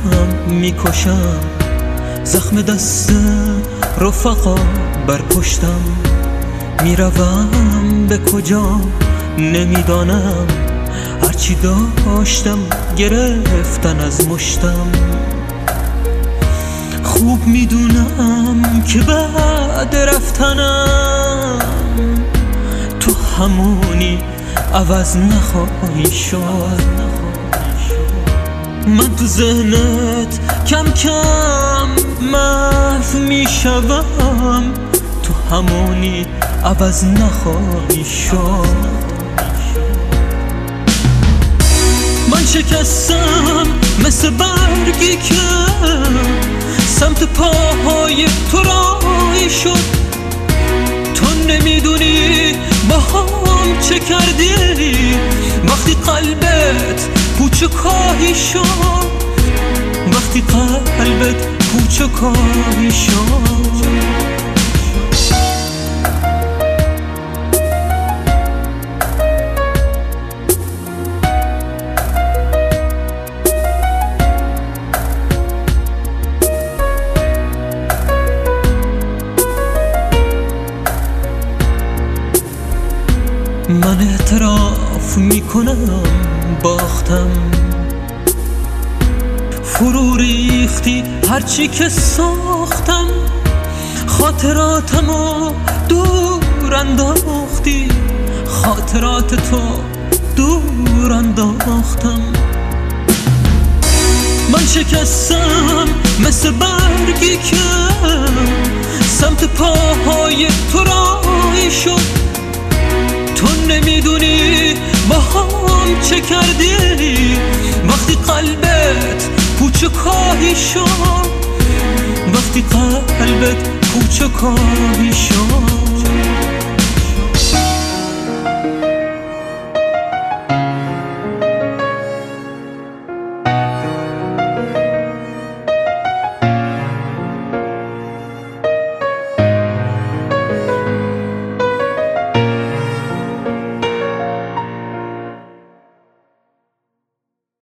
میکشم، زخم دست رفقا بر پشتم، میروم به کجا نمیدانم، هرچی داشتم گرفتن از مشتم. خوب میدونم که بعد رفتنم تو همونی عوض نخواهی شد. من تو ذهنت کم کم محو میشوم، تو همونی عوض نخواهی شد. من شکستم مثل برگی که سمت پاهای تو راهی شد. تو نمیدونی با هم چه کردی وقتی قلبت پوچ و کاهی شد، وقتی قلبت پوچ و کاهی شد. من اعتراف میکنم باختم، فرو ریختی هرچی که ساختم، خاطراتمو دور انداختی، خاطرات تو دور انداختم. من شکستم مثل برگی که سمت پاهای تو راهی شد. تو نمیدونی با هم چه کردی وقتی قلبت پوچ و کاهی شد، وقتی قلبت پوچ و کاهی شد.